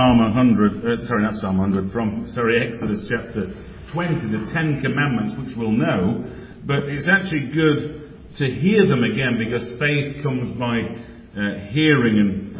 Exodus chapter 20, the Ten Commandments, which we'll know, but it's actually good to hear them again because faith comes by hearing.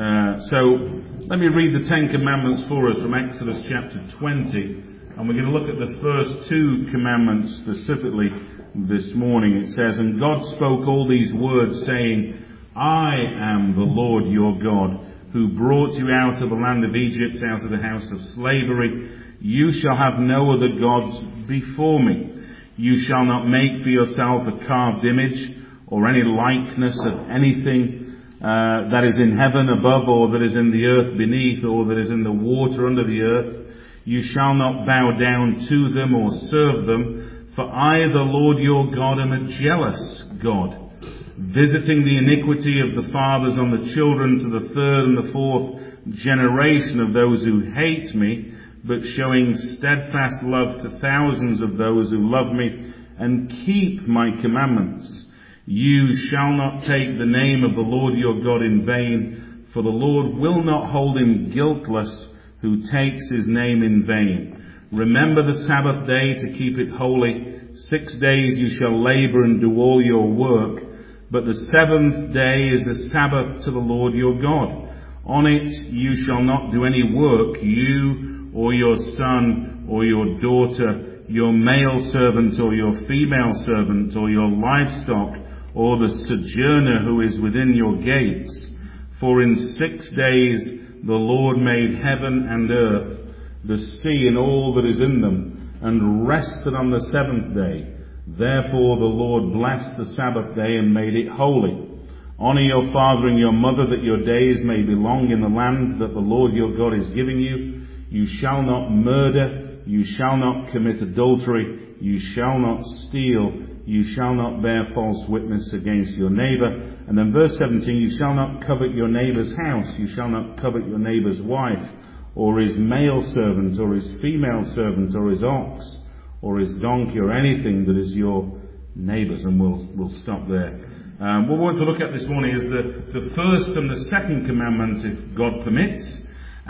So let me read the Ten Commandments for us from Exodus chapter 20, and we're going to look at the first two commandments specifically this morning. It says, "And God spoke all these words, saying, I am the Lord your God, who brought you out of the land of Egypt, out of the house of slavery. You shall have no other gods before me. You shall not make for yourself a carved image or any likeness of anything that is in heaven above, or that is in the earth beneath, or that is in the water under the earth. You shall not bow down to them or serve them, for I, the Lord your God, am a jealous God, visiting the iniquity of the fathers on the children to the third and the fourth generation of those who hate me, but showing steadfast love to thousands of those who love me and keep my commandments. You shall not take the name of the Lord your God in vain, for the Lord will not hold him guiltless who takes his name in vain. Remember the Sabbath day to keep it holy. 6 days you shall labor and do all your work, but the seventh day is a Sabbath to the Lord your God. On it you shall not do any work, you or your son or your daughter, your male servant or your female servant, or your livestock, or the sojourner who is within your gates. For in 6 days the Lord made heaven and earth, the sea and all that is in them, and rested on the seventh day. Therefore the Lord blessed the Sabbath day and made it holy. Honor your father and your mother, that your days may be long in the land that the Lord your God is giving you. You shall not murder. You shall not commit adultery. You shall not steal. You shall not bear false witness against your neighbor." And then verse 17, "You shall not covet your neighbor's house. You shall not covet your neighbor's wife, or his male servant, or his female servant, or his ox, or his donkey, or anything that is your neighbour's." And we'll stop there. What we want to look at this morning is the first and the second commandment, if God permits,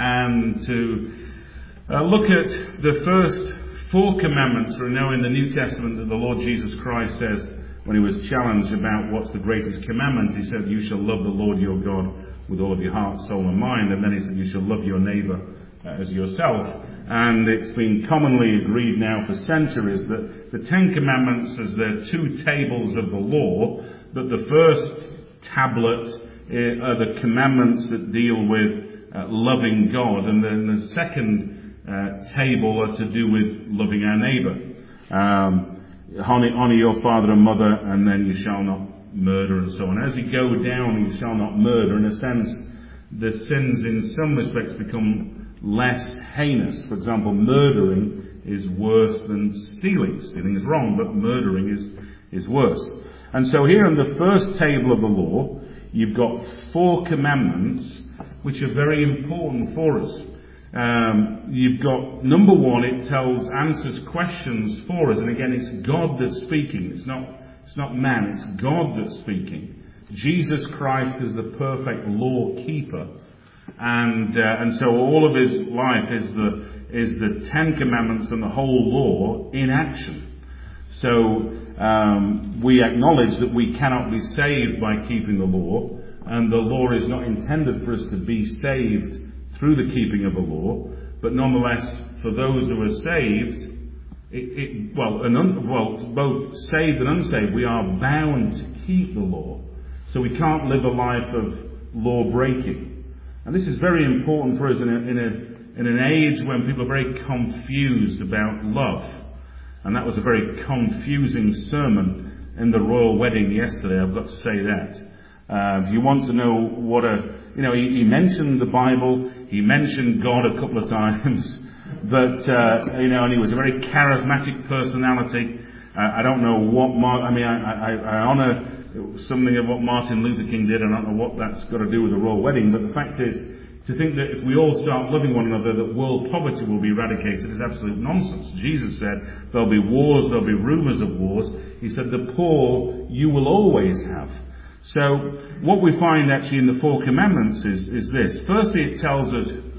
and to look at the first four commandments. We know in the New Testament that the Lord Jesus Christ says, when he was challenged about what's the greatest commandment, he said, "You shall love the Lord your God with all of your heart, soul and mind." And then he said, "You shall love your neighbour as yourself." And it's been commonly agreed now for centuries that the Ten Commandments, as they're two tables of the law, that the first tablet are the commandments that deal with loving God, and then the second table are to do with loving our neighbour. Honor your father and mother, and then you shall not murder, and so on. As you go down, you shall not murder. In a sense, the sins in some respects become less heinous. For example, murdering is worse than stealing. Stealing is wrong, but murdering is worse. And so here in the first table of the law, you've got four commandments which are very important for us. You've got number one, it answers questions for us, and again, it's God that's speaking. It's not man, it's God that's speaking. Jesus Christ is the perfect law keeper. And so all of his life is the Ten Commandments and the whole law in action. So we acknowledge that we cannot be saved by keeping the law, and the law is not intended for us to be saved through the keeping of the law. But nonetheless, for those who are saved, both saved and unsaved, we are bound to keep the law. So we can't live a life of law breaking. And this is very important for us in an age when people are very confused about love. And that was a very confusing sermon in the royal wedding yesterday, I've got to say that. If you want to know he mentioned the Bible, he mentioned God a couple of times, but, and he was a very charismatic personality. I don't know what I honour something of what Martin Luther King did. I don't know what that's got to do with the royal wedding, but the fact is, to think that if we all start loving one another, that world poverty will be eradicated is absolute nonsense. Jesus said there'll be wars, there'll be rumours of wars. He said the poor you will always have. So what we find actually in the four commandments is this. Firstly, it tells us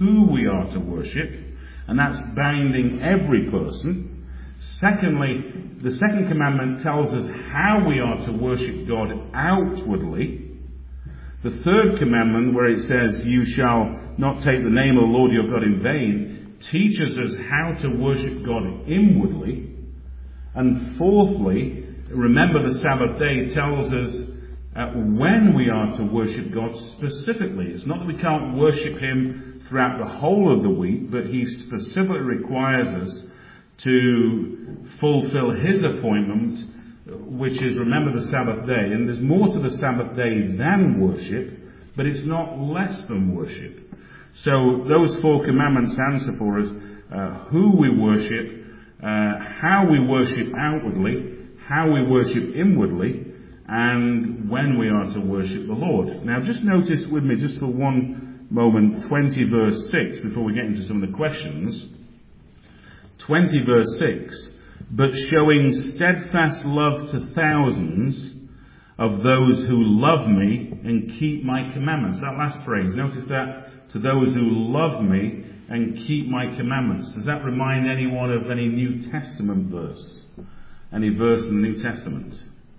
who we are to worship, and that's binding every person. Secondly, the second commandment tells us how we are to worship God outwardly. The third commandment, where it says, you shall not take the name of the Lord your God in vain, teaches us how to worship God inwardly. And fourthly, remember the Sabbath day tells us when we are to worship God specifically. It's not that we can't worship Him throughout the whole of the week, but He specifically requires us to fulfill His appointment, which is remember the Sabbath day. And there's more to the Sabbath day than worship, but it's not less than worship. So those four commandments answer for us who we worship, how we worship outwardly, how we worship inwardly, and when we are to worship the Lord. Now just notice with me just for one moment 20 verse 6 before we get into some of the questions. 20 verse 6, but showing steadfast love to thousands of those who love me and keep my commandments. That last phrase, notice that, to those who love me and keep my commandments. Does that remind anyone of any New Testament verse? Any verse in the New Testament?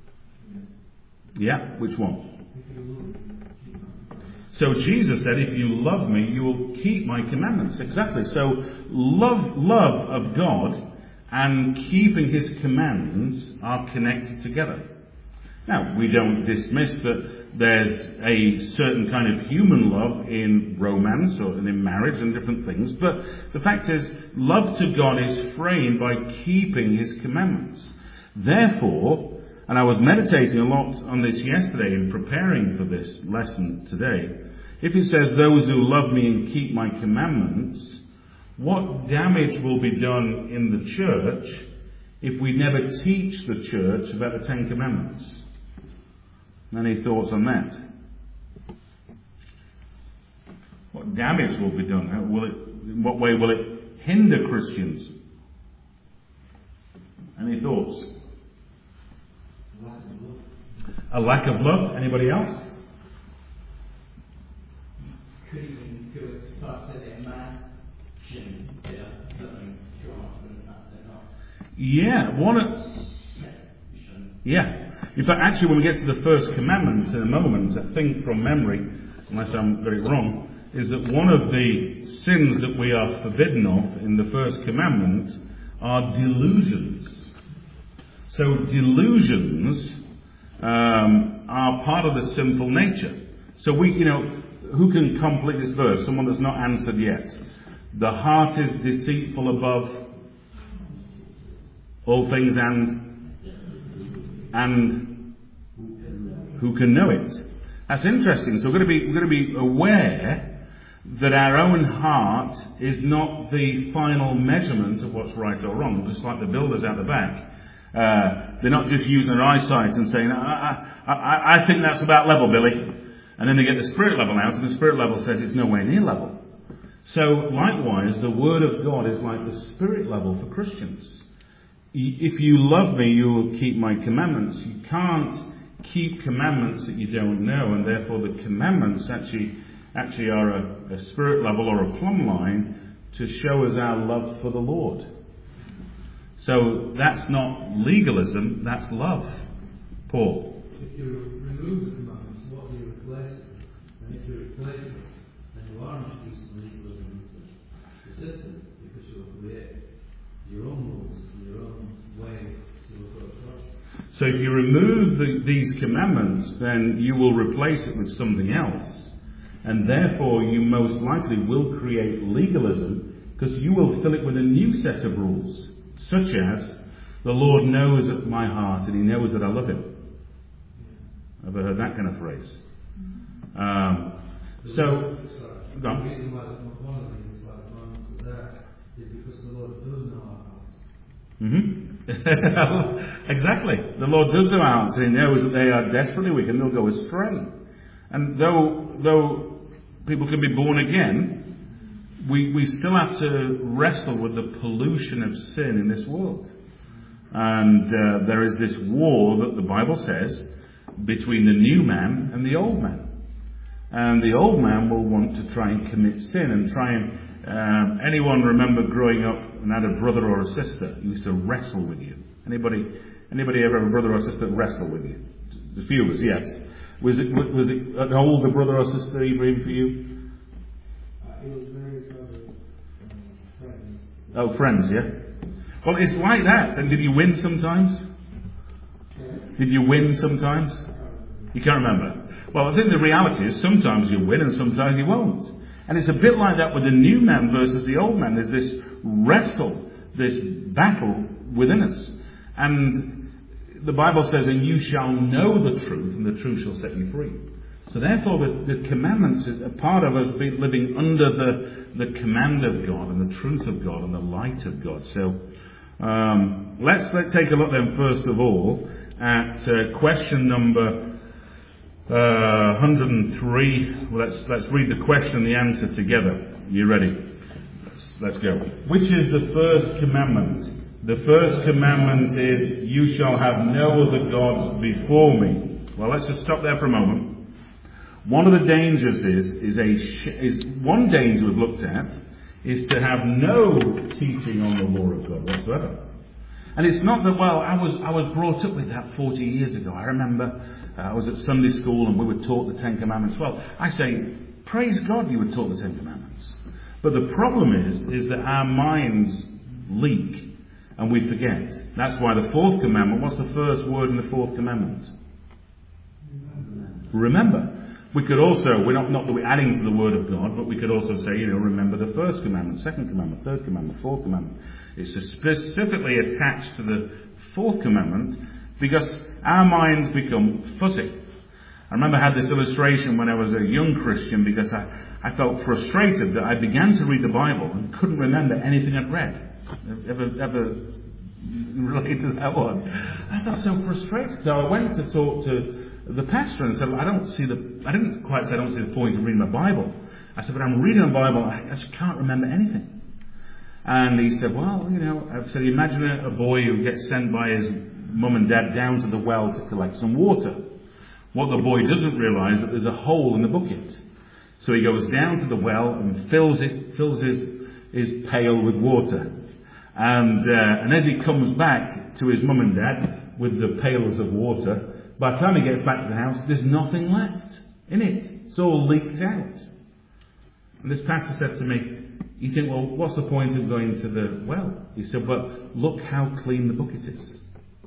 Yeah, which one? So Jesus said, if you love me, you will keep my commandments. Exactly. So love of God and keeping His commands are connected together. Now, we don't dismiss that there's a certain kind of human love in romance or in marriage and different things, but the fact is, love to God is framed by keeping His commandments. Therefore, and I was meditating a lot on this yesterday in preparing for this lesson today, if it says, those who love me and keep my commandments, what damage will be done in the church if we never teach the church about the Ten Commandments? Any thoughts on that? What damage will be done? In what way will it hinder Christians? Any thoughts? A lack of love. Anybody else? Yeah, yeah. In fact, actually, when we get to the first commandment in a moment, I think from memory, unless I'm very wrong, is that one of the sins that we are forbidden of in the first commandment are delusions. So delusions are part of the sinful nature. So who can complete this verse? Someone that's not answered yet. The heart is deceitful above all things and who can know it? That's interesting. So we're going to be aware that our own heart is not the final measurement of what's right or wrong. Just like the builders out the back, they're not just using their eyesight and saying, I think that's about level, Billy. And then they get the spirit level out, and the spirit level says it's nowhere near level. So likewise, the Word of God is like the spirit level for Christians. If you love me, you will keep my commandments. You can't keep commandments that you don't know, and therefore the commandments actually are a spirit level or a plumb line to show us our love for the Lord. So that's not legalism, that's love. Paul? If you remove the commandments, what do you replace them? And if you replace them, then you are introducing legalism into the system, because you'll create your own rules, your own way to approach God. So if you remove these commandments, then you will replace it with something else. And therefore you most likely will create legalism, because you will fill it with a new set of rules, such as, the Lord knows my heart and He knows that I love Him. Ever heard that kind of phrase? The reason why one of the things why the commandments are there is because the Lord does know our hearts. Exactly. The Lord does know our hearts, and He knows that they are desperately wicked and they'll go astray. And though people can be born again, we still have to wrestle with the pollution of sin in this world. And there is this war that the Bible says between the new man and the old man. And the old man will want to try and commit sin and try and... anyone remember growing up and had a brother or a sister who used to wrestle with you? Anybody ever have a brother or sister wrestle with you? A few of us, yes. Was it an older brother or sister, Ibrahim, for you? It was very sort of friends. Oh, friends, yeah? Well, it's like that. And did you win sometimes? Did you win sometimes? You can't remember. Well, I think the reality is sometimes you win and sometimes you won't. And it's a bit like that with the new man versus the old man. There's this wrestle, this battle within us. And the Bible says, and you shall know the truth, and the truth shall set you free. So therefore, the commandments are part of us living under the command of God and the truth of God and the light of God. So let's take a look then, first of all, at question number 103. Well, let's read the question and the answer together. You ready? Let's go. Which is the first commandment? The first commandment is, you shall have no other gods before me. Well, let's just stop there for a moment. One of the dangers is one danger we've looked at is to have no teaching on the law of God whatsoever. And it's not that, well, I was brought up with that 40 years ago. I remember I was at Sunday school and we were taught the Ten Commandments. Well, I say, praise God you were taught the Ten Commandments. But the problem is that our minds leak and we forget. That's why the fourth commandment, what's the first word in the fourth commandment? Remember. We could also, not that we're adding to the word of God, but we could also say, remember the first commandment, second commandment, third commandment, fourth commandment. It's specifically attached to the fourth commandment because our minds become fuzzy. I remember I had this illustration when I was a young Christian because I felt frustrated that I began to read the Bible and couldn't remember anything I'd read. Ever relate to that one? I felt so frustrated. So I went to talk to the pastor and said, I didn't quite say I don't see the point of reading my Bible. I said, but I'm reading the Bible, I just can't remember anything. And he said, well, I said, imagine a boy who gets sent by his mum and dad down to the well to collect some water. What the boy doesn't realise is that there's a hole in the bucket. So he goes down to the well and fills his pail with water. And as he comes back to his mum and dad with the pails of water, by the time he gets back to the house, there's nothing left in it. It's all leaked out. And this pastor said to me, you think, well, what's the point of going to the well? He said, but look how clean the bucket is.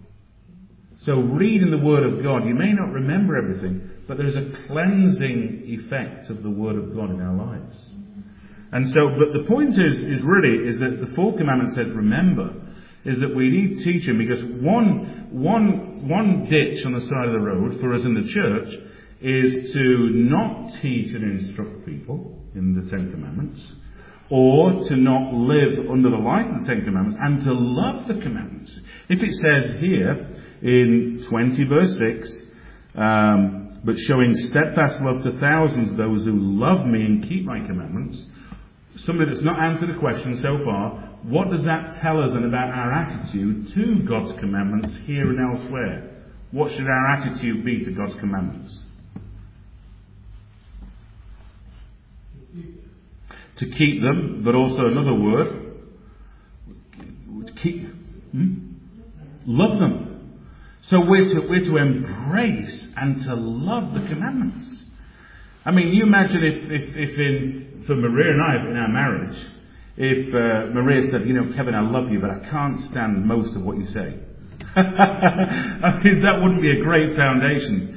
So reading the Word of God, you may not remember everything, but there's a cleansing effect of the Word of God in our lives. And so, but the point is that the fourth commandment says, remember, is that we need teaching because one ditch on the side of the road for us in the church is to not teach and instruct people in the Ten Commandments, or to not live under the light of the Ten Commandments, and to love the commandments. If it says here in 20 verse 6, but showing steadfast love to thousands of those who love me and keep my commandments, somebody that's not answered the question so far, what does that tell us then about our attitude to God's commandments here and elsewhere? What should our attitude be to God's commandments? To keep them, but also another word, love them. So we're to embrace and to love the commandments. I mean, you imagine if for Maria and I, in our marriage, if Maria said, Kevin, I love you, but I can't stand most of what you say. I mean, that wouldn't be a great foundation,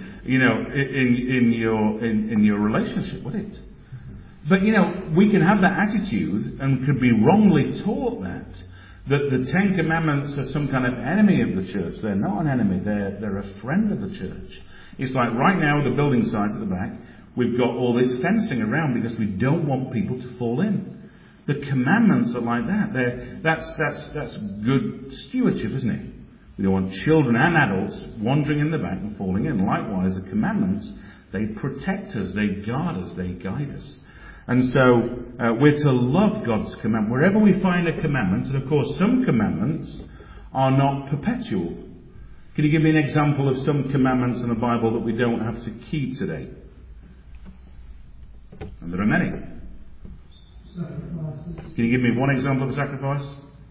in your relationship, would it? But, we can have that attitude and could be wrongly taught that the Ten Commandments are some kind of enemy of the church. They're not an enemy. They're a friend of the church. It's like right now, the building site at the back, we've got all this fencing around because we don't want people to fall in. The commandments are like that. That's good stewardship, isn't it? We don't want children and adults wandering in the back and falling in. Likewise, the commandments, they protect us, they guard us, they guide us. And so we're to love God's commandment. Wherever we find a commandment, and of course some commandments are not perpetual. Can you give me an example of some commandments in the Bible that we don't have to keep today? And there are many. Sacrifices. Can you give me one example of a sacrifice?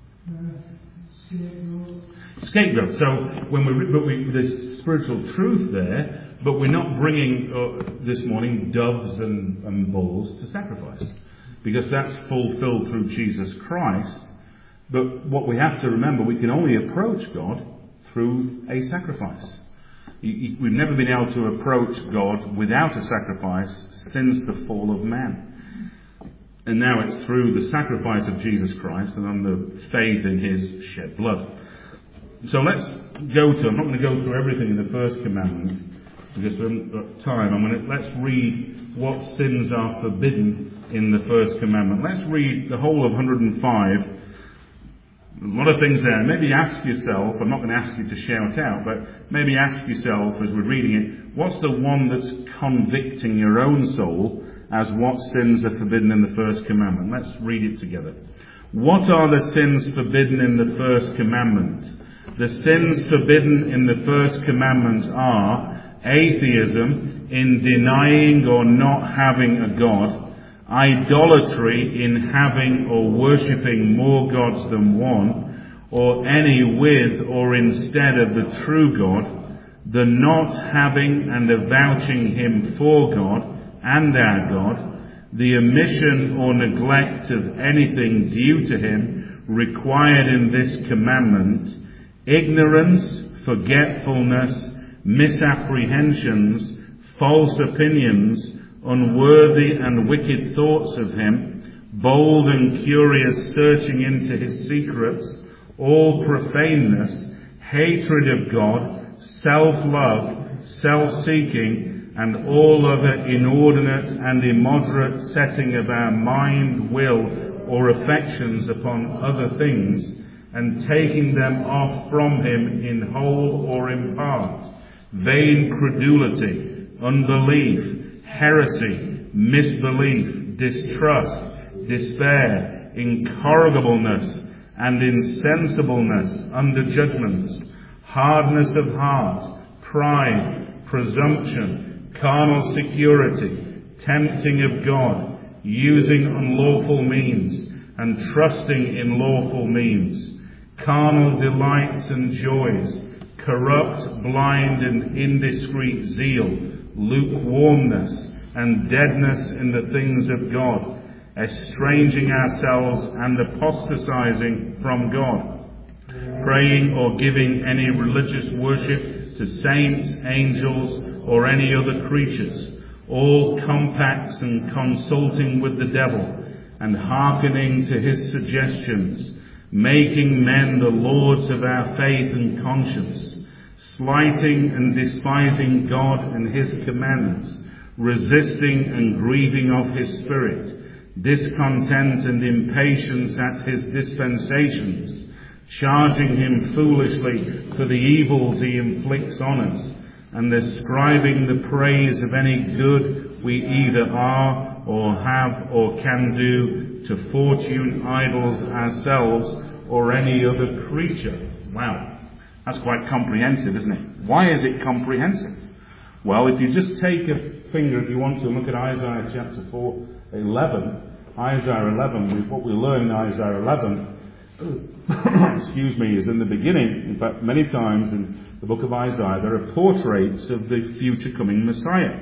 Scapegoat. Scapegoat. So when there's spiritual truth there, but we're not bringing this morning doves and bulls to sacrifice, because that's fulfilled through Jesus Christ. But what we have to remember, we can only approach God through a sacrifice. We've never been able to approach God without a sacrifice since the fall of man. And now it's through the sacrifice of Jesus Christ and on the faith in his shed blood. So let's I'm not going to go through everything in the first commandment because we haven't got time. Let's read what sins are forbidden in the first commandment. Let's read the whole of 105. There's a lot of things there. Maybe ask yourself, I'm not going to ask you to shout out, but maybe ask yourself as we're reading it, what's the one that's convicting your own soul as what sins are forbidden in the first commandment? Let's read it together. What are the sins forbidden in the first commandment? The sins forbidden in the first commandment are atheism in denying or not having a God, idolatry in having or worshipping more gods than one, or any with or instead of the true God, the not having and avouching him for God and our God, the omission or neglect of anything due to him required in this commandment, ignorance, forgetfulness, misapprehensions, false opinions, unworthy and wicked thoughts of him, bold and curious searching into his secrets, all profaneness, hatred of God, self-love, self-seeking, and all other inordinate and immoderate setting of our mind, will, or affections upon other things, and taking them off from him in whole or in part, vain credulity, unbelief, heresy, misbelief, distrust, despair, incorrigibleness, and insensibleness under judgments, hardness of heart, pride, presumption, carnal security, tempting of God, using unlawful means, and trusting in lawful means, carnal delights and joys, corrupt, blind, and indiscreet zeal, lukewarmness, and deadness in the things of God, estranging ourselves and apostatizing from God, praying or giving any religious worship to saints, angels, or any other creatures, all compacts and consulting with the devil, and hearkening to his suggestions, making men the lords of our faith and conscience, slighting and despising God and his commands, resisting and grieving of his Spirit, discontent and impatience at his dispensations, charging him foolishly for the evils he inflicts on us, and ascribing the praise of any good we either are or have or can do to fortune, idols, ourselves, or any other creature. Wow. That's quite comprehensive, isn't it? Why is it comprehensive? Well, if you just take a finger, if you want to, look at Isaiah chapter 11. Isaiah 11, what we learn in Isaiah 11, is in the beginning, in fact, many times in the book of Isaiah, there are portraits of the future coming Messiah.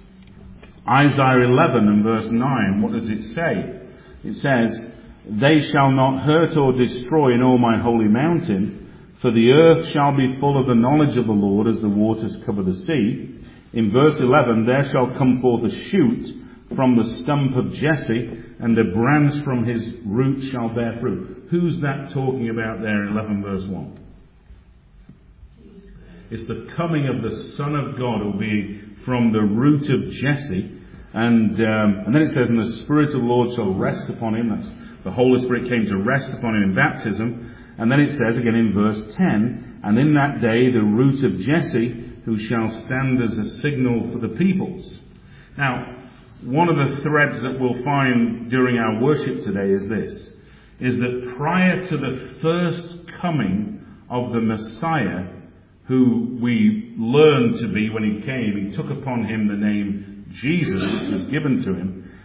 Isaiah 11 and verse 9, what does it say? It says, "They shall not hurt or destroy in all my holy mountain, for the earth shall be full of the knowledge of the Lord as the waters cover the sea." In verse 11, "There shall come forth a shoot from the stump of Jesse, and a branch from his root shall bear fruit." Who's that talking about there in 11 verse 1? It's the coming of the Son of God who will be from the root of Jesse. And then it says, "And the Spirit of the Lord shall rest upon him." That's the Holy Spirit came to rest upon him in baptism. And then it says again in verse 10, "And in that day the root of Jesse, who shall stand as a signal for the peoples." Now, one of the threads that we'll find during our worship today is this, is that prior to the first coming of the Messiah, who we learned to be when he came, he took upon him the name Jesus, which was given to him.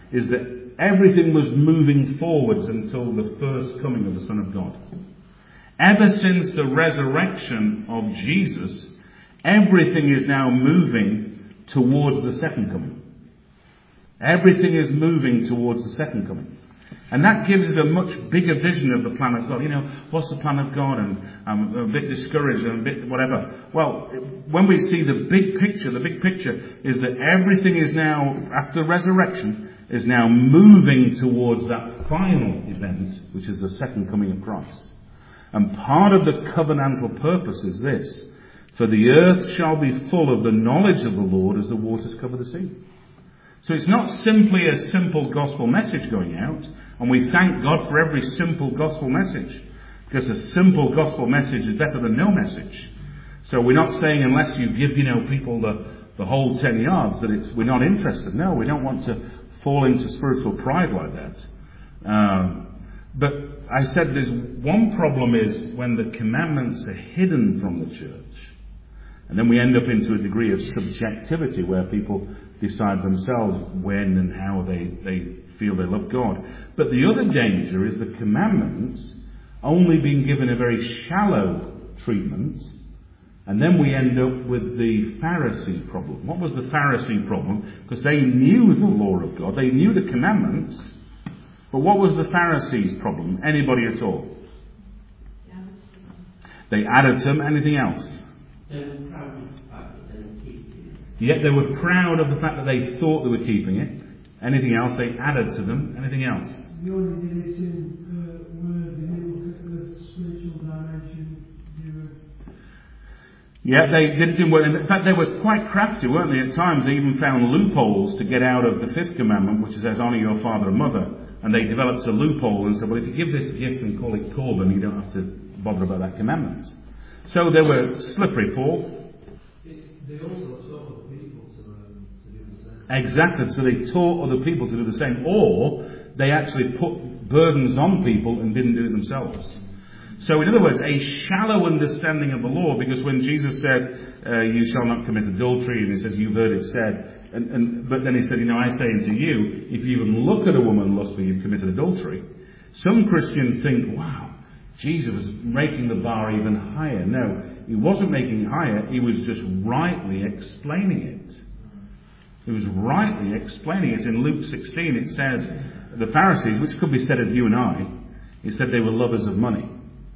is that everything was moving forwards until the first coming of the Son of God. Ever since the resurrection of Jesus, everything is now moving towards the second coming. Everything is moving towards the second coming. And that gives us a much bigger vision of the plan of God. What's the plan of God? And I'm a bit discouraged and a bit whatever. Well, when we see the big picture is that everything is now, after resurrection, is now moving towards that final event, which is the second coming of Christ. And part of the covenantal purpose is this: for the earth shall be full of the knowledge of the Lord as the waters cover the sea. So it's not simply a simple gospel message going out, and we thank God for every simple gospel message, because a simple gospel message is better than no message. So we're not saying unless you give, people the whole 10 yards that we're not interested. No, we don't want to fall into spiritual pride like that. But I said there's one problem is when the commandments are hidden from the church. And then we end up into a degree of subjectivity where people decide themselves when and how they feel they love God. But the other danger is the commandments only being given a very shallow treatment, and then we end up with the Pharisee problem. What was the Pharisee problem? Because they knew the law of God, they knew the commandments, but what was the Pharisees' problem? Anybody at all? They added to them. Anything else? Yet they were proud of the fact that they thought they were keeping it. Anything else? They added to them. Anything else? The only did it in where they look at the spiritual dimension. Yeah, they did it in word. In fact, they were quite crafty, weren't they? At times they even found loopholes to get out of the fifth commandment, which says, honour your father and mother. And they developed a loophole and said, well, if you give this gift and call it Corban, you don't have to bother about that commandment. So they were slippery, Paul. They also taught other people to do the same. Exactly. So they taught other people to do the same, or they actually put burdens on people and didn't do it themselves. So in other words, a shallow understanding of the law, because when Jesus said, you shall not commit adultery, and he says, you've heard it said, but then he said, I say unto you, if you even look at a woman lustfully, you've committed adultery. Some Christians think, wow, Jesus was making the bar even higher. No, he wasn't making it higher, he was just rightly explaining it. He was rightly explaining it. In Luke 16 it says, the Pharisees, which could be said of you and I, he said they were lovers of money.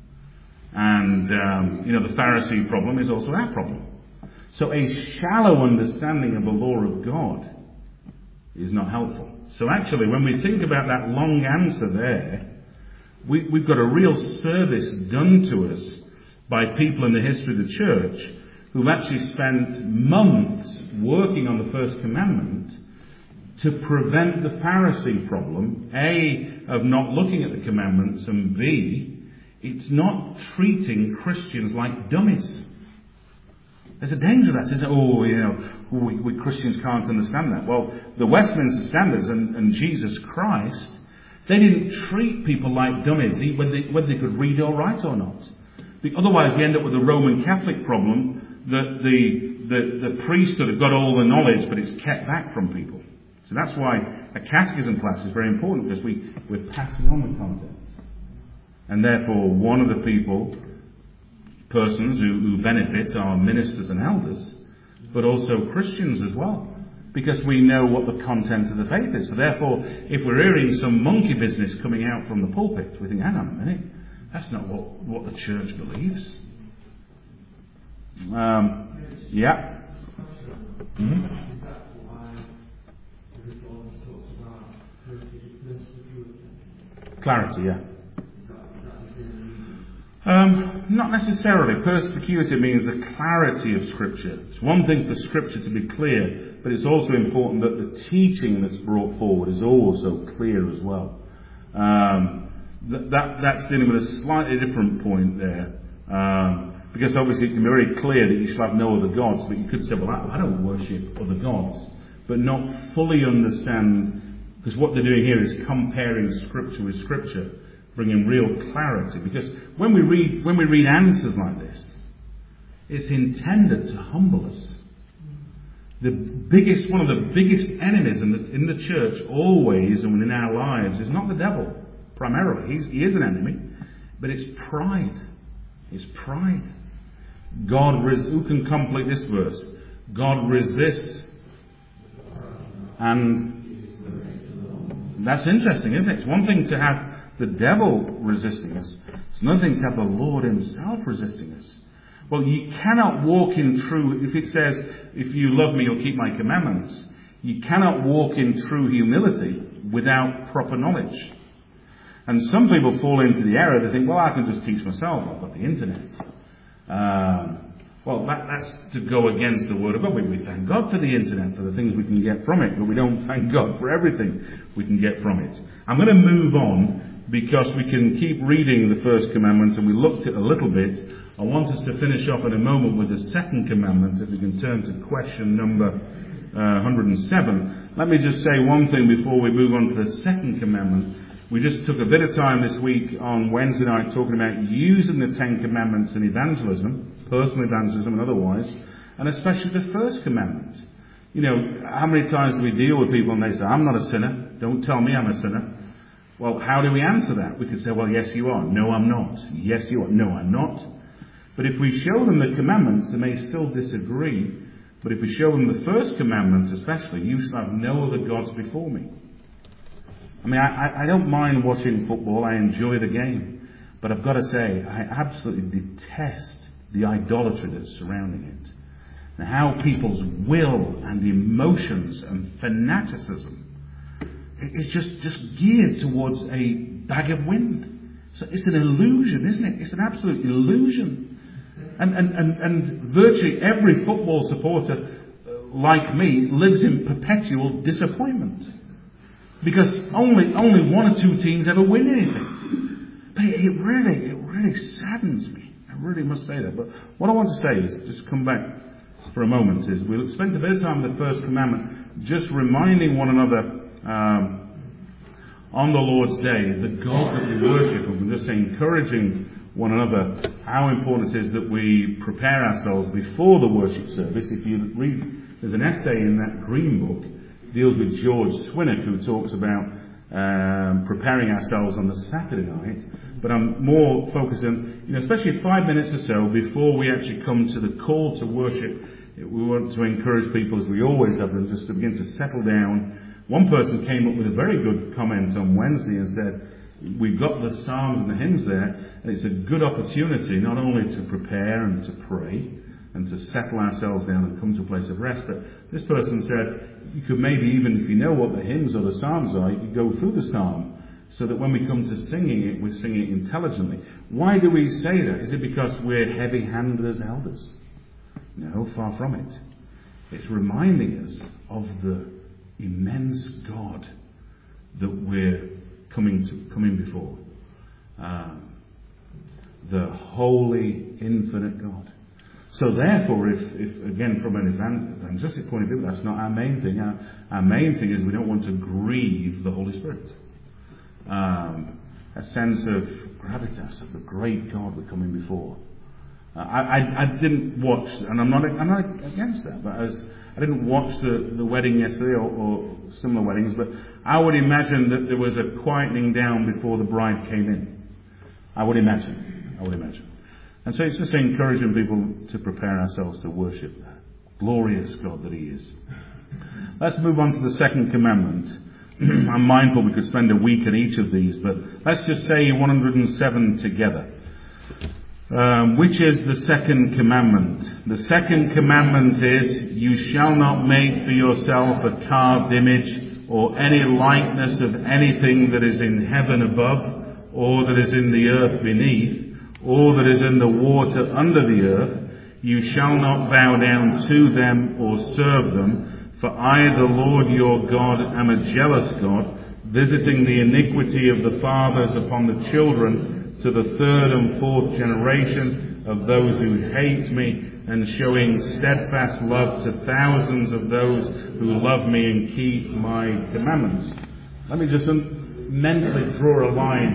And, the Pharisee problem is also our problem. So a shallow understanding of the law of God is not helpful. So actually, when we think about that long answer there, we've got a real service done to us by people in the history of the church who've actually spent months working on the first commandment to prevent the Pharisee problem, A, of not looking at the commandments, and B, it's not treating Christians like dummies. There's a danger of that, isn't it? We Christians can't understand that. Well, the Westminster Standards and Jesus Christ, they didn't treat people like dummies, whether they could read or write or not. Otherwise, we end up with a Roman Catholic problem that the priesthood have got all the knowledge, but it's kept back from people. So that's why a catechism class is very important, because we're passing on the content. And therefore, one of the persons who benefit are ministers and elders, but also Christians as well, because we know what the content of the faith is. So therefore, if we're hearing some monkey business coming out from the pulpit, we think, hang on a minute, that's not what the church believes. Yeah. Mm-hmm. Clarity, yeah. Not necessarily. Perspicuity means the clarity of Scripture. It's one thing for Scripture to be clear, but it's also important that the teaching that's brought forward is also clear as well. That's dealing with a slightly different point there. Because obviously it can be very clear that you shall have no other gods, but you could say, well, I don't worship other gods, but not fully understand, because what they're doing here is comparing Scripture with Scripture, bringing real clarity. Because when we read answers like this, it's intended to humble us. one of the biggest enemies in the church always and in our lives is not the devil, primarily. He is an enemy, but it's pride. It's pride. Who can complete this verse? God resists, and that's interesting, isn't it? It's one thing to have the devil resisting us. It's another thing to have the Lord himself resisting us. Well, you cannot walk in true, if it says, if you love me, you'll keep my commandments, you cannot walk in true humility without proper knowledge. And some people fall into the error, they think, well, I can just teach myself, I've got the internet. Well, that's to go against the Word of God. We thank God for the internet, for the things we can get from it, but we don't thank God for everything we can get from it. I'm going to move on because we can keep reading the first commandment, and we looked at it a little bit. I want us to finish off in a moment with the second commandment, if we can turn to question number 107. Let me just say one thing before we move on to the second commandment. We just took a bit of time this week on Wednesday night talking about using the Ten Commandments in evangelism, personal evangelism and otherwise, and especially the first commandment. You know, how many times do we deal with people and they say, I'm not a sinner, don't tell me I'm a sinner. Well, how do we answer that? We could say, well, yes you are, no I'm not, yes you are, no I'm not. But if we show them the commandments, they may still disagree. But if we show them the first commandment especially, you shall have no other gods before me. I mean, I don't mind watching football, I enjoy the game. But I've got to say, I absolutely detest the idolatry that's surrounding it. And how people's will and emotions and fanaticism is just geared towards a bag of wind. So it's an illusion, isn't it? It's an absolute illusion. And virtually every football supporter, like me, lives in perpetual disappointment. Because only one or two teams ever win anything. But it really saddens me. I really must say that. But what I want to say is, just come back for a moment, is we'll spend a bit of time with the first commandment, just reminding one another on the Lord's Day, the God that we worship, and we're just encouraging one another how important it is that we prepare ourselves before the worship service. If you read, there's an essay in that green book, deals with George Swinnock, who talks about preparing ourselves on the Saturday night. But I'm more focused on, especially 5 minutes or so before we actually come to the call to worship. We want to encourage people, as we always have them, just to begin to settle down. One person came up with a very good comment on Wednesday and said, we've got the Psalms and the hymns there, and it's a good opportunity not only to prepare and to pray and to settle ourselves down and come to a place of rest, but this person said, you could maybe, even if you know what the hymns or the Psalms are, you could go through the Psalm so that when we come to singing it, we're singing it intelligently. Why do we say that? Is it because we're heavy-handed as elders? No, far from it. It's reminding us of the immense God that we're coming before. The holy, infinite God. So therefore, if again, from an evangelistic point of view, that's not our main thing. Our main thing is we don't want to grieve the Holy Spirit. A sense of gravitas, of the great God we're coming before. I didn't watch, and I'm not against that, but I didn't watch the wedding yesterday or similar weddings, but I would imagine that there was a quietening down before the bride came in. I would imagine. And so it's just encouraging people to prepare ourselves to worship that glorious God that He is. Let's move on to the second commandment. I'm mindful we could spend a week on each of these, but let's just say 107 together. Which is the second commandment? The second commandment is, you shall not make for yourself a carved image or any likeness of anything that is in heaven above, or that is in the earth beneath, or that is in the water under the earth. You shall not bow down to them or serve them, for I, the Lord your God, am a jealous God, visiting the iniquity of the fathers upon the children to the third and fourth generation of those who hate me, and showing steadfast love to thousands of those who love me and keep my commandments. Let me just mentally draw a line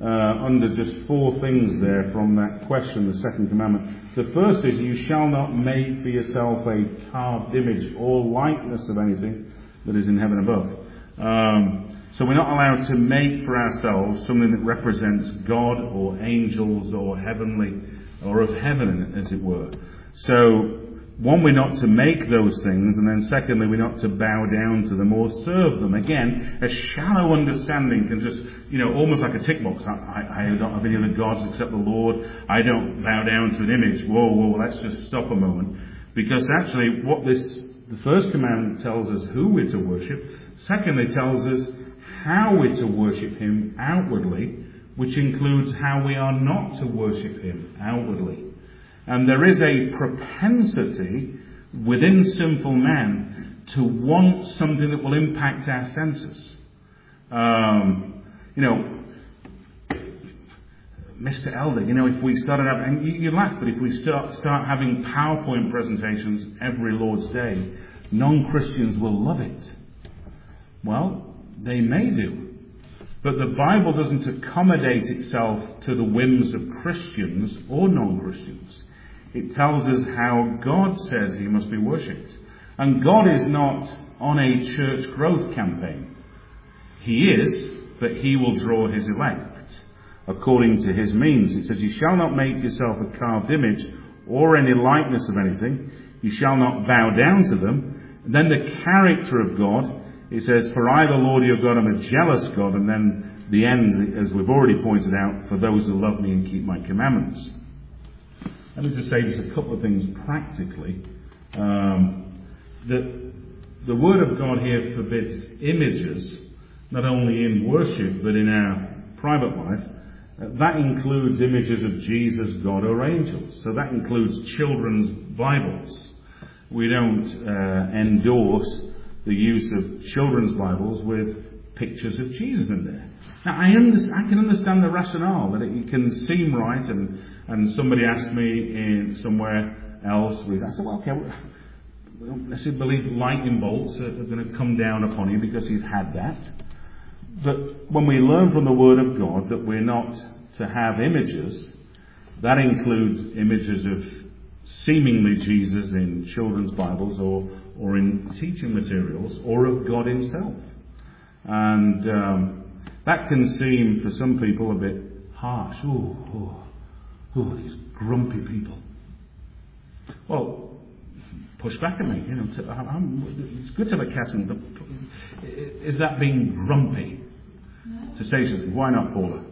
under just 4 things there from that question, the second commandment. The first is, you shall not make for yourself a carved image or likeness of anything that is in heaven above. So we're not allowed to make for ourselves something that represents God or angels or heavenly, or of heaven, as it were. So, one, we're not to make those things, and then secondly, we're not to bow down to them or serve them. Again, a shallow understanding can just, almost like a tick box. I don't have any other gods except the Lord. I don't bow down to an image. Whoa, let's just stop a moment. Because actually, the first commandment tells us who we're to worship. Secondly, tells us how we're to worship Him outwardly, which includes how we are not to worship Him outwardly. And there is a propensity within sinful man to want something that will impact our senses. Mr. Elder, if we started having, and you laugh, but if we start having PowerPoint presentations every Lord's Day, non-Christians will love it. Well, they may do. But the Bible doesn't accommodate itself to the whims of Christians or non-Christians. It tells us how God says He must be worshipped. And God is not on a church growth campaign. He is, but He will draw His elect according to His means. It says, you shall not make yourself a carved image or any likeness of anything. You shall not bow down to them. And then the character of God, it says, for I, the Lord your God, am a jealous God. And then the end, as we've already pointed out, for those who love me and keep my commandments. Let me just say just a couple of things practically. That the Word of God here forbids images, not only in worship, but in our private life. That includes images of Jesus, God, or angels. So that includes children's Bibles. We don't endorse the use of children's Bibles with pictures of Jesus in there. Now, I can understand the rationale, that it can seem right, and somebody asked me in somewhere else, I said, well, okay, let's believe lightning bolts are going to come down upon you because you've had that. But when we learn from the Word of God that we're not to have images, that includes images of seemingly Jesus in children's Bibles or in teaching materials, or of God Himself. And that can seem, for some people, a bit harsh. These grumpy people. Well, push back at me. It's good to have a cat in the... Is that being grumpy? No. To say something. Why not, Paula?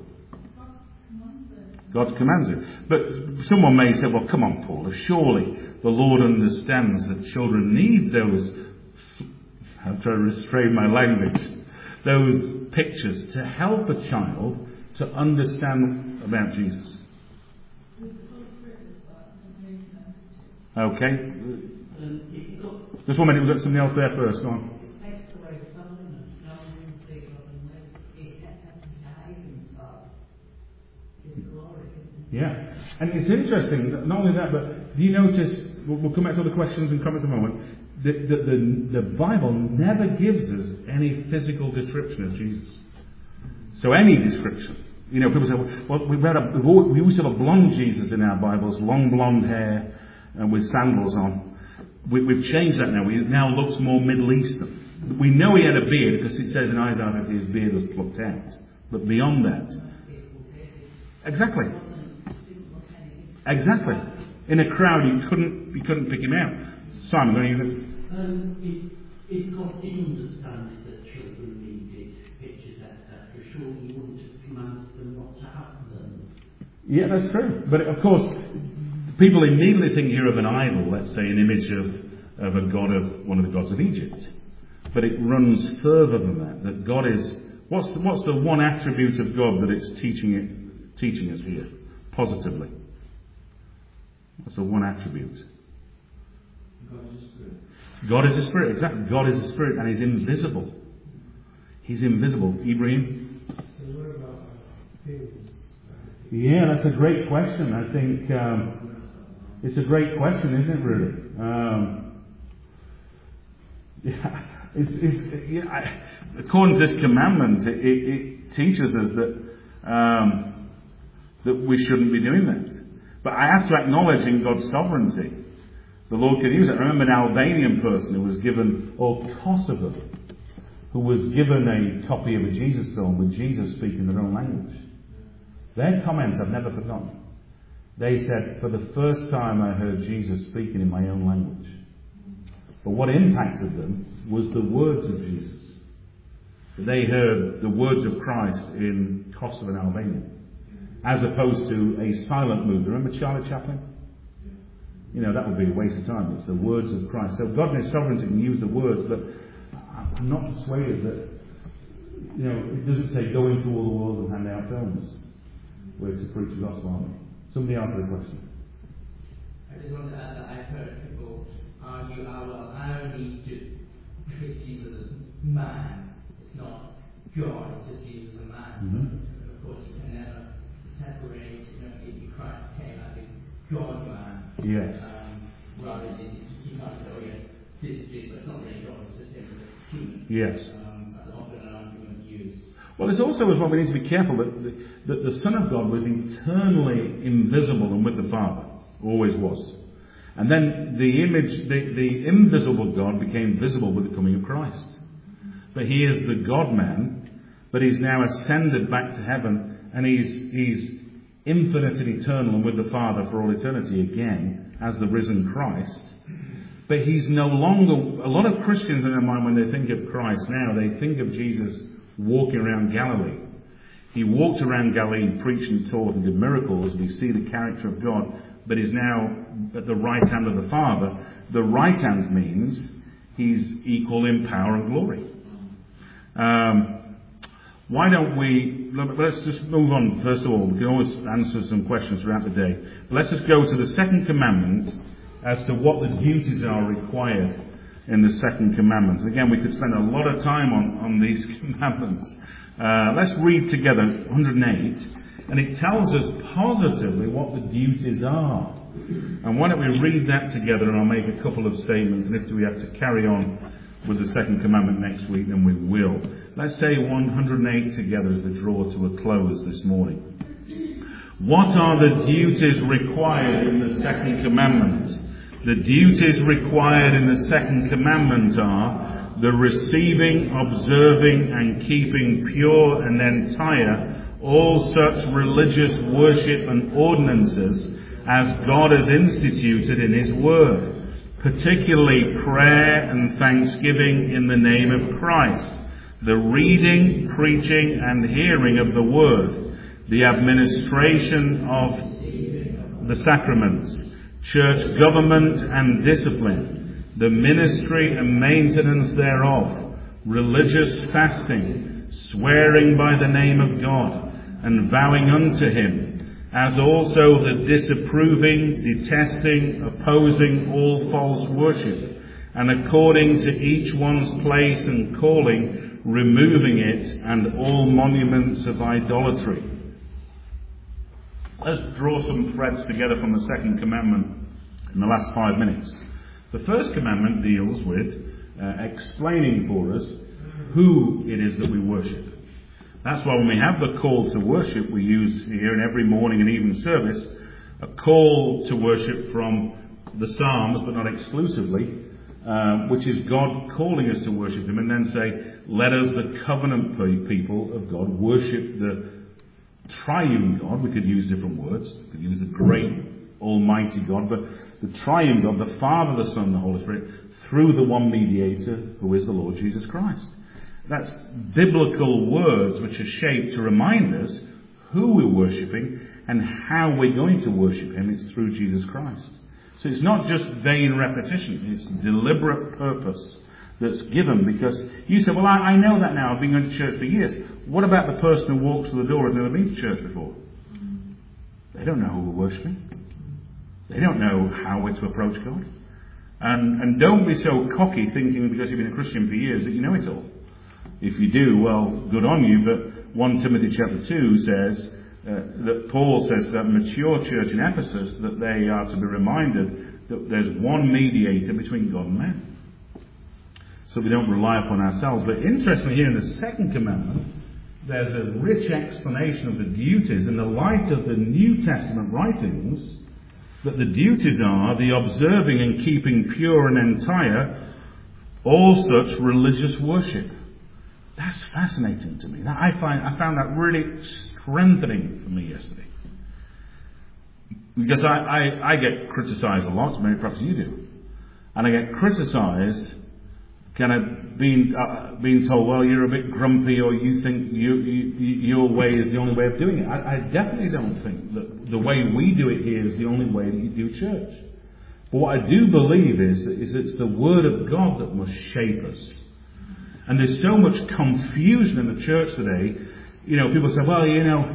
God commands it. But someone may say, well, come on, Paula, surely the Lord understands that children need those, I'm trying to restrain my language, those pictures to help a child to understand about Jesus. Okay. Just 1 minute, we've got something else there first. Go on. Yeah. And it's interesting, not only that, but do you notice, we'll come back to other questions and comments in a moment, the Bible never gives us any physical description of Jesus. So any description. People say, well, we used to have a blonde Jesus in our Bibles, long blonde hair, and with sandals on. We've changed that now. He now looks more Middle Eastern. We know he had a beard because it says in Isaiah that his beard was plucked out. But beyond that, exactly. In a crowd, you couldn't pick him out. Simon, don't you? If God did understand that children needed pictures, etc., surely He wouldn't have commanded them not to have them. Yeah, that's true. But of course, people immediately think here of an idol, let's say an image of a god of one of the gods of Egypt. But it runs further than that. That God is, what's the one attribute of God that it's teaching us here positively? That's the one attribute. God is a spirit. God is a spirit, exactly. God is a spirit, and He's invisible. He's invisible. Ibrahim? So what about feelings? Yeah, that's a great question. I think it's a great question, isn't it, really? According to this commandment, it teaches us that that we shouldn't be doing that. But I have to acknowledge in God's sovereignty, the Lord could use it. I remember an Albanian person who was given, or Kosovo, who was given a copy of a Jesus film with Jesus speaking their own language. Their comments I've never forgotten. They said, for the first time I heard Jesus speaking in my own language. But what impacted them was the words of Jesus. They heard the words of Christ in Kosovo and Albania, as opposed to a silent movie. Remember Charlie Chaplin? You know, that would be a waste of time. It's the words of Christ. So God in His sovereignty can use the words, but I'm not persuaded that, you know, it doesn't say go into all the world and hand out films. We're to preach the gospel, aren't we? Somebody answer the question. I just want to add that I've heard people argue, well, I only just treat Jesus as man. It's not God, it's just Jesus as a man. Mm-hmm. Of course, you can never separate, Christ came as a God man. Yes. Rather than, you can't say, oh yes, this is Jesus, but it's not really God, it's just him as a human. Yes. That's often an argument used. Well, it's also as well, we need to be careful that the Son of God was eternally invisible and with the Father. Always was. And then the invisible God became visible with the coming of Christ. But He is the God-man, but He's now ascended back to heaven, and He's infinite and eternal and with the Father for all eternity again, as the risen Christ. But He's no longer... A lot of Christians in their mind, when they think of Christ now, they think of Jesus walking around Galilee. He walked around Galilee, preached and taught and did miracles. We see the character of God, but is now at the right hand of the Father. The right hand means He's equal in power and glory. Why don't we... Let's just move on, first of all. We can always answer some questions throughout the day. But let's just go to the second commandment as to what the duties are required in the second commandment. Again, we could spend a lot of time on these commandments. Let's read together 108, and it tells us positively what the duties are. And why don't we read that together, and I'll make a couple of statements, and if we have to carry on with the second commandment next week, then we will. Let's say 108 together as we draw to a close this morning. What are the duties required in the second commandment? The duties required in the second commandment are the receiving, observing and keeping pure and entire all such religious worship and ordinances as God has instituted in His Word, particularly prayer and thanksgiving in the name of Christ, the reading, preaching and hearing of the Word, the administration of the sacraments, church government and discipline, the ministry and maintenance thereof, religious fasting, swearing by the name of God, and vowing unto Him, as also the disapproving, detesting, opposing all false worship, and according to each one's place and calling, removing it, and all monuments of idolatry. Let's draw some threads together from the second commandment in the last 5 minutes. The first commandment deals with explaining for us who it is that we worship. That's why when we have the call to worship, we use here in every morning and evening service a call to worship from the Psalms, but not exclusively, which is God calling us to worship Him, and then say, let us, the covenant people of God, worship the triune God. We could use different words. We could use the great almighty God, but the triune God, the Father, the Son, and the Holy Spirit, through the one mediator who is the Lord Jesus Christ. That's biblical words which are shaped to remind us who we're worshipping and how we're going to worship Him. It's through Jesus Christ. So it's not just vain repetition, it's deliberate purpose that's given, because you say, well, I know that now, I've been going to church for years. What about the person who walks through the door and has never been to church before? They don't know who we're worshipping. They don't know how we're to approach God. And don't be so cocky thinking because you've been a Christian for years that you know it all. If you do, well, good on you, but 1 Timothy chapter 2 says, that Paul says to that mature church in Ephesus that they are to be reminded that there's one mediator between God and man. So we don't rely upon ourselves. But interestingly here in the second commandment, there's a rich explanation of the duties in the light of the New Testament writings, that the duties are the observing and keeping pure and entire all such religious worship. That's fascinating to me. I found that really strengthening for me yesterday. Because I get criticised a lot, maybe perhaps you do. And I get criticised kind of being told, well, you're a bit grumpy, or you think your way is the only way of doing it. I definitely don't think that the way we do it here is the only way that you do church. But what I do believe is it's the Word of God that must shape us. And there's so much confusion in the church today. People say, well,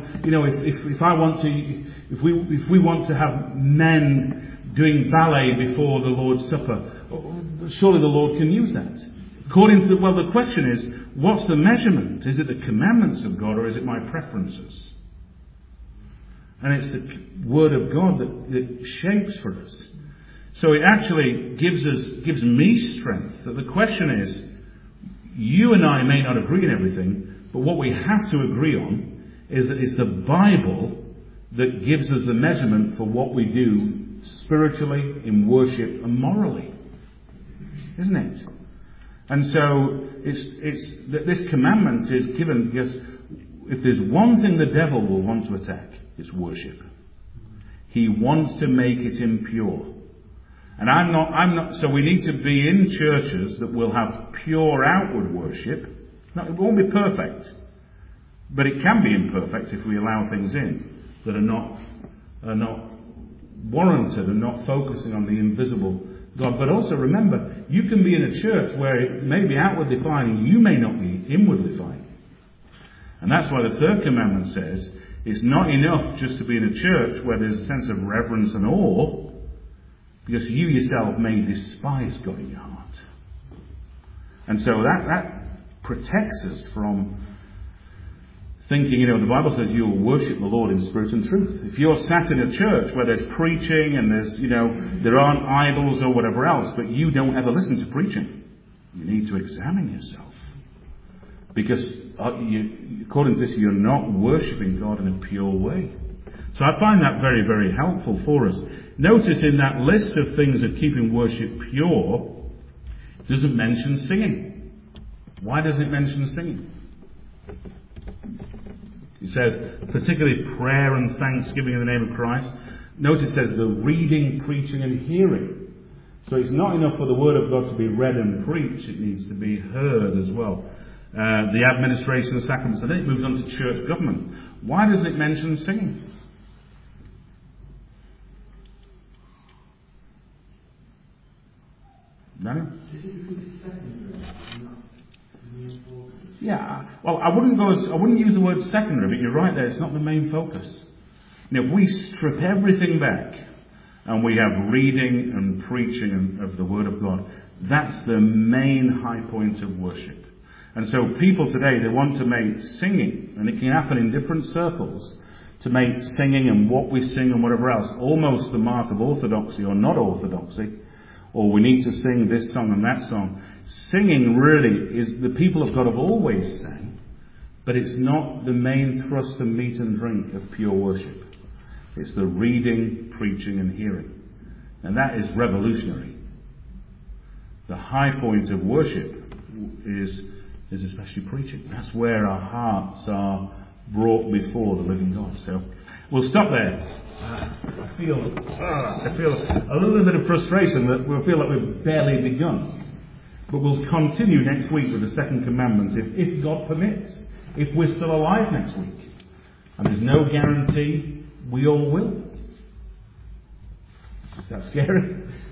if we want to have men doing ballet before the Lord's Supper, surely the Lord can use that. The question is, what's the measurement? Is it the commandments of God, or is it my preferences? And it's the Word of God that shapes for us. So it actually gives me strength. That the question is, you and I may not agree on everything, but what we have to agree on is that it's the Bible that gives us the measurement for what we do spiritually, in worship, and morally. Isn't it? And so it's that this commandment is given because if there's one thing the devil will want to attack, it's worship. He wants to make it impure. And I'm not, so we need to be in churches that will have pure outward worship. It won't be perfect, but it can be imperfect if we allow things in that are not warranted and not focusing on the invisible God. But also remember, you can be in a church where it may be outwardly fine, you may not be inwardly fine. And that's why the third commandment says it's not enough just to be in a church where there's a sense of reverence and awe, because you yourself may despise God in your heart. And so that protects us from thinking, the Bible says you will worship the Lord in spirit and truth. If you're sat in a church where there's preaching and there's, there aren't idols or whatever else, but you don't ever listen to preaching, you need to examine yourself. Because according to this, you're not worshipping God in a pure way. So I find that very, very helpful for us. Notice in that list of things of keeping worship pure, it doesn't mention singing. Why does it mention singing? It says, particularly prayer and thanksgiving in the name of Christ. Notice it says the reading, preaching and hearing. So it's not enough for the Word of God to be read and preached, it needs to be heard as well. The administration of sacraments. And then it moves on to church government. Why does it mention singing? No? Yeah, well, I wouldn't use the word secondary, but you're right there, it's not the main focus. If we strip everything back and we have reading and preaching of the Word of God, that's the main high point of worship. And so people today, they want to make singing, and it can happen in different circles, to make singing and what we sing and whatever else almost the mark of orthodoxy or not orthodoxy, or we need to sing this song and that song. Singing really is, the people of God have always sang, but it's not the main thrust and meat and drink of pure worship. It's the reading, preaching and hearing. And that is revolutionary. The high point of worship is especially preaching. That's where our hearts are brought before the living God. So we'll stop there. I feel a little bit of frustration that we'll feel like we've barely begun. But we'll continue next week with the second commandment, if God permits, if we're still alive next week. And there's no guarantee we all will. Is that scary?